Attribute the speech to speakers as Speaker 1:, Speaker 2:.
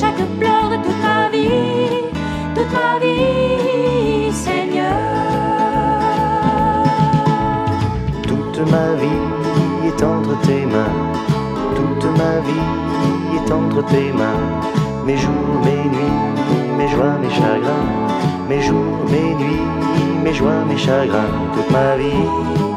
Speaker 1: chaque pleur de toute ma vie, Seigneur.
Speaker 2: Toute ma vie est entre tes mains, toute ma vie est entre tes mains. Mes jours, mes nuits, mes joies, mes chagrins, mes jours, mes nuits, mes joies, mes chagrins, toute ma vie.